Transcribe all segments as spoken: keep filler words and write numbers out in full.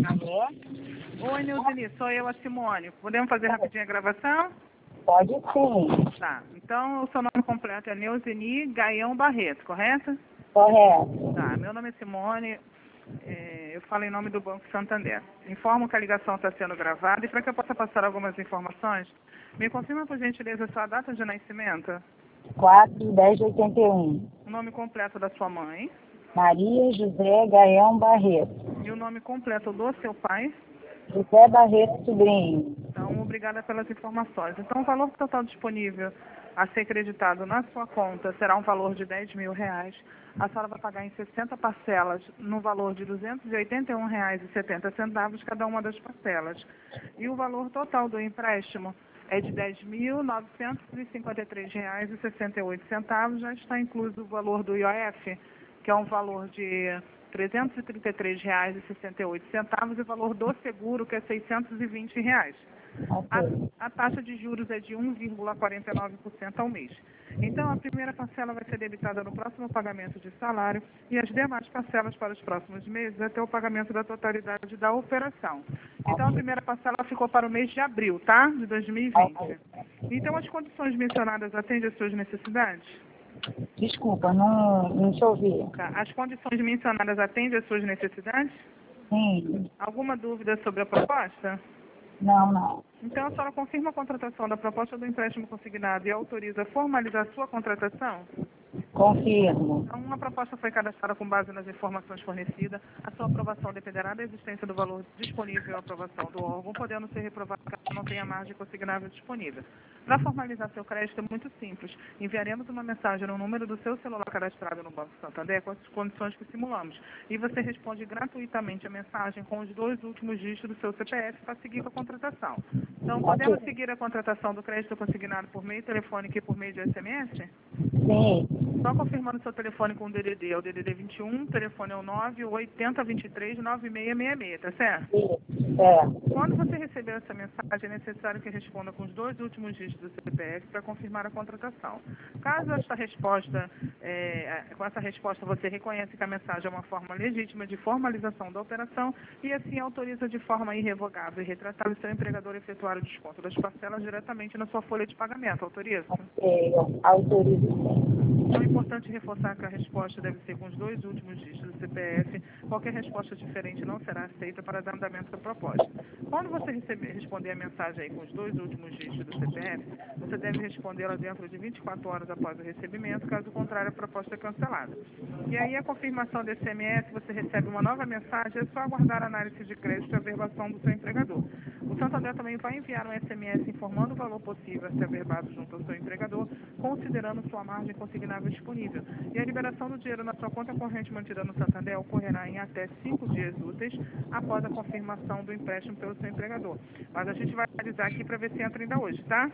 Alô? Oi, Nilzini, sou eu, a Simone. Podemos fazer rapidinho a gravação? Pode sim. Tá. Então, o seu nome completo é Nilzini Gaião Barreto, correto? Correto. Tá. Meu nome é Simone. É, eu falo em nome do Banco Santander. Informo que a ligação está sendo gravada e para que eu possa passar algumas informações, me confirma, por gentileza, a sua data de nascimento, quatro de dez de oitenta e um. o nome completo da sua mãe Maria José Gaião Barreto. e o nome completo do seu pai. José Barreto Sobrinho. Então, obrigada pelas informações. Então, o valor total disponível a ser creditado na sua conta será um valor de dez mil reais. A senhora vai pagar em sessenta parcelas no valor de duzentos e oitenta e um reais e setenta centavos cada uma das parcelas. E o valor total do empréstimo é de dez mil novecentos e cinquenta e três reais e sessenta e oito centavos. Já está incluso o valor do I O F, que é um valor de trezentos e trinta e três reais e sessenta e oito centavos, e o valor do seguro, que é seiscentos e vinte reais. A, Ok. a taxa de juros é de um vírgula quarenta e nove por cento ao mês. Então, a primeira parcela vai ser debitada no próximo pagamento de salário e as demais parcelas para os próximos meses até o pagamento da totalidade da operação. Então, a primeira parcela ficou para o mês de abril, tá? De dois mil e vinte. Então, as condições mencionadas atendem às suas necessidades? Desculpa, não, não te ouvi. Tá. As condições mencionadas atendem às suas necessidades? Sim. Alguma dúvida sobre a proposta? Não, não. Então, a senhora confirma a contratação da proposta do empréstimo consignado e autoriza a formalizar sua contratação? Confirmo. Então, uma proposta foi cadastrada com base nas informações fornecidas. A sua aprovação dependerá da existência do valor disponível à aprovação do órgão, podendo ser reprovado caso não tenha margem consignável disponível. Para formalizar seu crédito é muito simples. Enviaremos uma mensagem no número do seu celular cadastrado no Banco Santander com as condições que simulamos. E você responde gratuitamente a mensagem com os dois últimos dígitos do seu C P F para seguir com a contratação. Então, podemos Ok. seguir a contratação do crédito consignado por meio telefônico e por meio de S M S? Sim. Só confirmando seu telefone com o D D D, é o D D D vinte e um, o telefone é o nove oito zero dois três nove seis seis seis, tá certo? Isso. Certo. Quando você receber essa mensagem, é necessário que responda com os dois últimos dígitos do C P F para confirmar a contratação. Caso esta resposta, é, com essa resposta você reconhece que a mensagem é uma forma legítima de formalização da operação e assim autoriza de forma irrevogável e retratável seu empregador a efetuar o desconto das parcelas diretamente na sua folha de pagamento. Autoriza? Ok. Autorizo sim. Então, é importante reforçar que a resposta deve ser com os dois últimos dígitos do C P F. Qualquer resposta diferente não será aceita para dar andamento à proposta. Quando você receber, responder a mensagem aí com os dois últimos dígitos do C P F, você deve respondê-la dentro de vinte e quatro horas após o recebimento, caso contrário, a proposta é cancelada. E aí, a confirmação desse S M S, você recebe uma nova mensagem, é só aguardar a análise de crédito e averbação do seu empregador. O Santander também vai enviar um S M S informando o valor possível a ser averbado junto ao seu empregador, considerando sua margem consignável disponível. E a liberação do dinheiro na sua conta corrente mantida no Santander ocorrerá em até cinco dias úteis após a confirmação do empréstimo pelo seu empregador. Mas a gente vai analisar aqui para ver se entra ainda hoje, tá?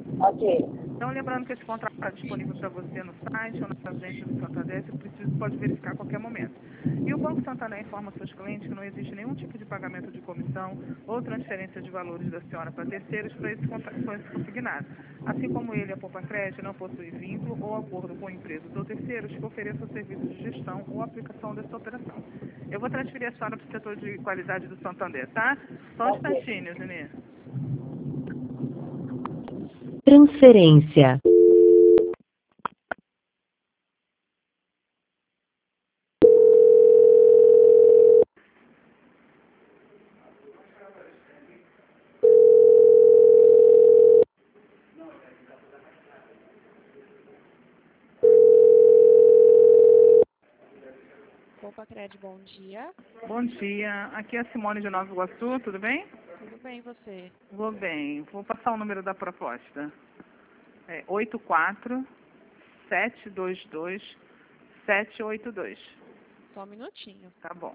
Ok. Então, lembrando que esse contrato está disponível para você no site ou nas agências do Santander, se preciso, pode verificar a qualquer momento. E o Banco Santander informa seus clientes que não existe nenhum tipo de pagamento de comissão ou transferência de valores da senhora para terceiros para esse, conta- com esse consignado. Assim como ele, a Poupa Crédito, não possui vínculo ou acordo com empresas ou terceiros que ofereçam serviços de gestão ou aplicação dessa operação. Eu vou transferir a senhora para o setor de qualidade do Santander, tá? Só um Ok. instantinho, Zinê. Transferência. Poupa Cred, bom dia. Bom dia, aqui é a Simone de Nova Iguaçu, tudo bem? Tudo bem, e você? Vou bem, vou passar o número da proposta. É oito quatro sete dois dois sete oito dois. Só um minutinho. Tá bom.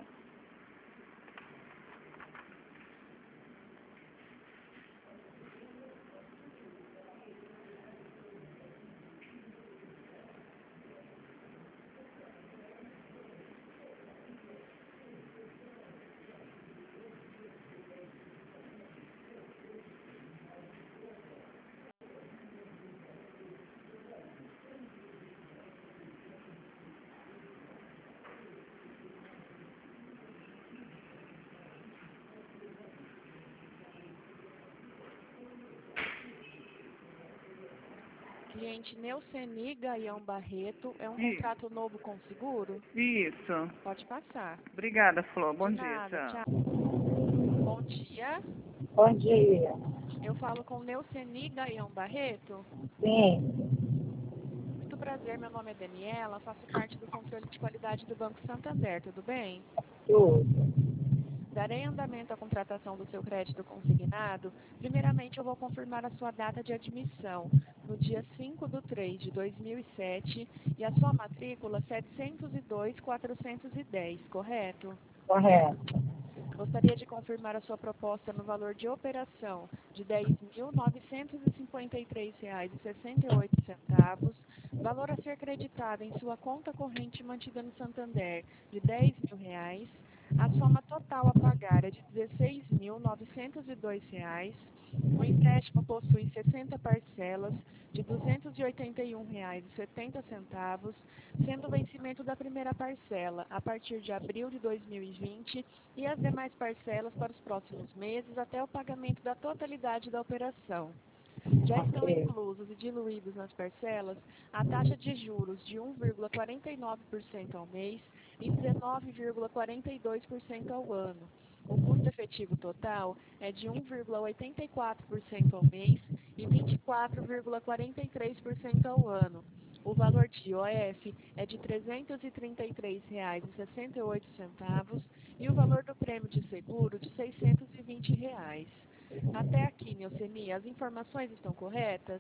Cliente Neuceni Gaião Barreto, é um Isso. contrato novo com seguro? Isso. Pode passar. Obrigada, Flor. Bom De dia. nada, Tchau. tchau. Bom dia, Bom dia. eu falo com Neuceni Gaião Barreto. Sim. Muito prazer, meu nome é Daniela, faço parte do controle de qualidade do Banco Santander, tudo bem? Tudo. Darei andamento à contratação do seu crédito consignado. Primeiramente, eu vou confirmar a sua data de admissão, no dia cinco de três de dois mil e sete, e a sua matrícula setecentos e dois quatrocentos e dez, correto? Correto. Gostaria de confirmar a sua proposta no valor de operação de dez mil novecentos e cinquenta e três reais e sessenta e oito centavos, valor a ser creditado em sua conta corrente mantida no Santander de dez mil reais, a soma total a pagar é de dezesseis mil novecentos e dois reais, o empréstimo possui sessenta parcelas de duzentos e oitenta e um reais e setenta centavos, sendo o vencimento da primeira parcela a partir de abril de dois mil e vinte e as demais parcelas para os próximos meses até o pagamento da totalidade da operação. Já estão Ok. inclusos e diluídos nas parcelas a taxa de juros de um vírgula quarenta e nove por cento ao mês e dezenove vírgula quarenta e dois por cento ao ano. O custo efetivo total é de um vírgula oitenta e quatro por cento ao mês e vinte e quatro vírgula quarenta e três por cento ao ano. O valor de I O F é de trezentos e trinta e três reais e sessenta e oito centavos e o valor do prêmio de seguro de seiscentos e vinte reais. Até aqui, Neuceni, as informações estão corretas?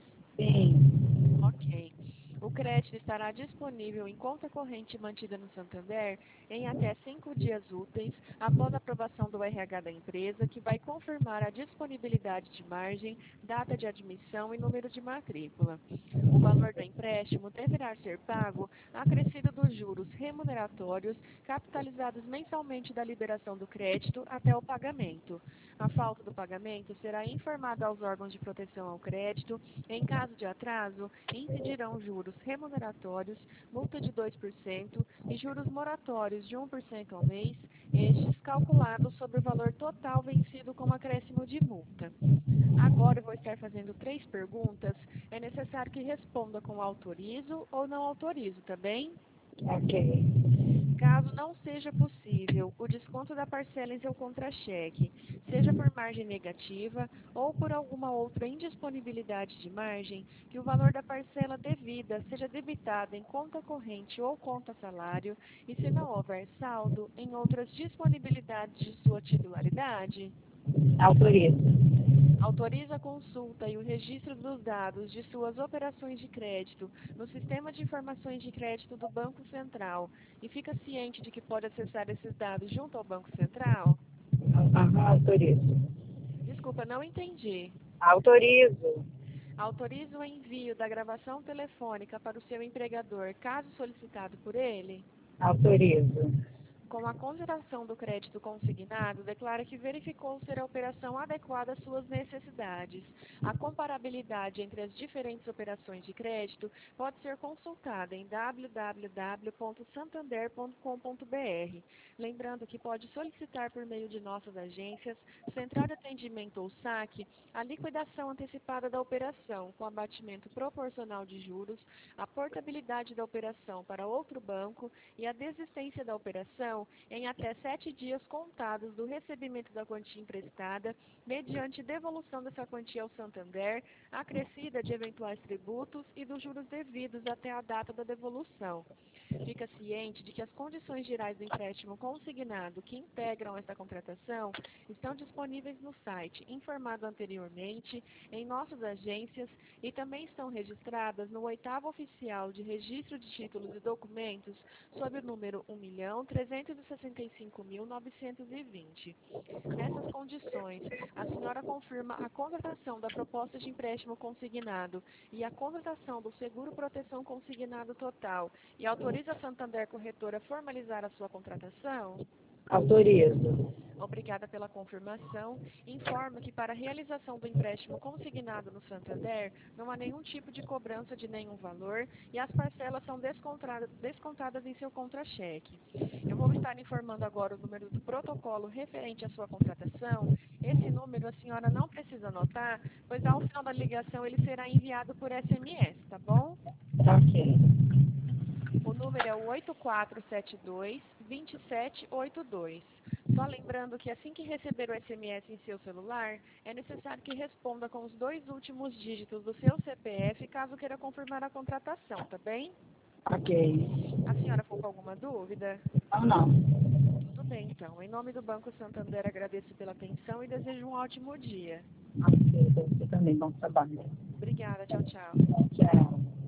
Sim. Ok. O crédito estará disponível em conta corrente mantida no Santander em até cinco dias úteis após a aprovação do R H da empresa, que vai confirmar a disponibilidade de margem, data de admissão e número de matrícula. O valor do empréstimo deverá ser pago acrescido dos juros remuneratórios capitalizados mensalmente da liberação do crédito até o pagamento. A falta do pagamento será informada aos órgãos de proteção ao crédito. Em caso de atraso, incidirão juros remuneratórios, multa de dois por cento e juros moratórios de um por cento ao mês, estes calculados sobre o valor total vencido com acréscimo de multa. Agora eu vou estar fazendo três perguntas. É necessário que responda com autorizo ou não autorizo, tá bem? Ok. Caso não seja possível o desconto da parcela em seu contra-cheque, seja por margem negativa ou por alguma outra indisponibilidade de margem, que o valor da parcela devida seja debitado em conta corrente ou conta salário e, se não houver saldo, em outras disponibilidades de sua titularidade. Autorizo. Autoriza a consulta e o registro dos dados de suas operações de crédito no Sistema de Informações de Crédito do Banco Central e fica ciente de que pode acessar esses dados junto ao Banco Central? Aham, autorizo. Desculpa, não entendi. Autorizo. Autoriza o envio da gravação telefônica para o seu empregador, caso solicitado por ele? Autorizo. Com a consideração do crédito consignado, declara que verificou ser a operação adequada às suas necessidades. A comparabilidade entre as diferentes operações de crédito pode ser consultada em w w w ponto santander ponto com ponto b r. Lembrando que pode solicitar por meio de nossas agências, Central de Atendimento ou saque, a liquidação antecipada da operação, com abatimento proporcional de juros, a portabilidade da operação para outro banco e a desistência da operação em até sete dias contados do recebimento da quantia emprestada, mediante devolução dessa quantia ao Santander, acrescida de eventuais tributos e dos juros devidos até a data da devolução. Fica ciente de que as condições gerais do empréstimo consignado que integram esta contratação estão disponíveis no site, informado anteriormente, em nossas agências e também estão registradas no oitavo oficial de registro de títulos e documentos sob o número um milhão trezentos e sessenta e cinco mil novecentos e vinte. Nessas condições, a senhora confirma a contratação da proposta de empréstimo consignado e a contratação do seguro proteção consignado total e autoriza a Santander Corretora a formalizar a sua contratação? Autorizo. Obrigada pela confirmação. Informo que para a realização do empréstimo consignado no Santander, não há nenhum tipo de cobrança de nenhum valor e as parcelas são descontadas, descontadas em seu contra-cheque. Eu vou estar informando agora o número do protocolo referente à sua contratação. Esse número a senhora não precisa anotar, pois ao final da ligação ele será enviado por S M S, tá bom? Tá ok. O número é o oito quatro sete dois, dois sete oito dois. Só lembrando que assim que receber o S M S em seu celular, é necessário que responda com os dois últimos dígitos do seu C P F, caso queira confirmar a contratação, tá bem? Ok. A senhora ficou com alguma dúvida? Não, não. Tudo bem, então. Em nome do Banco Santander, agradeço pela atenção e desejo um ótimo dia. Ok, você também, bom trabalho. Obrigada, tchau, tchau. Tchau.